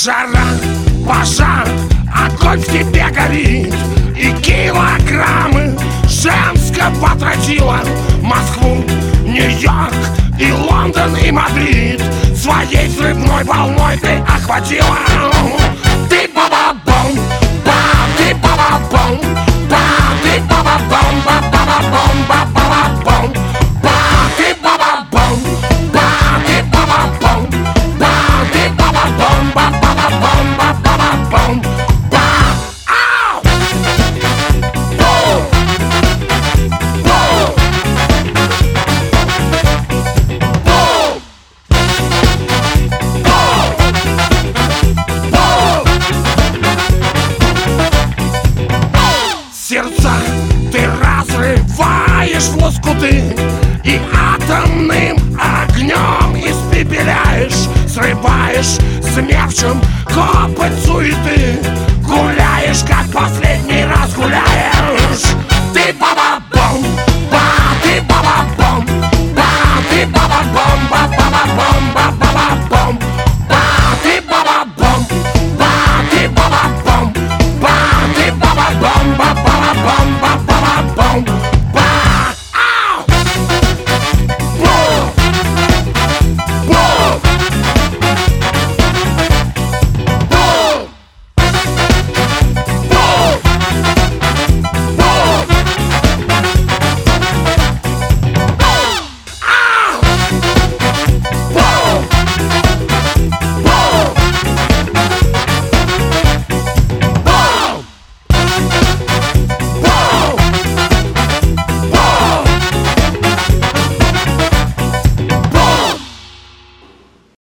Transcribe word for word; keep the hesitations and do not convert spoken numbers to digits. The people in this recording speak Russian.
Жара, пожар, огонь в тебе горит, и килограммы женского тротила. Москву, Нью-Йорк и Лондон и Мадрид своей взрывной волной ты охватила. Ты ба-ба-бом, ба, ты ба-ба-бом, ба, ты ба-ба-бом, ба-ба-бом, ба-ба-бом, ба, ты ба-ба-бом, ба, ты ба-ба-бом, ба, ты ба-ба-бом, ба-ба-бом, ба-ба-бом, ба. Ау! Бум! Бум! Бум! Бум! Сердца ты разрываешь в лоскуты и атомным огнем испепеляешь, срываешь смерчем копоть суеты, гуляешь как последний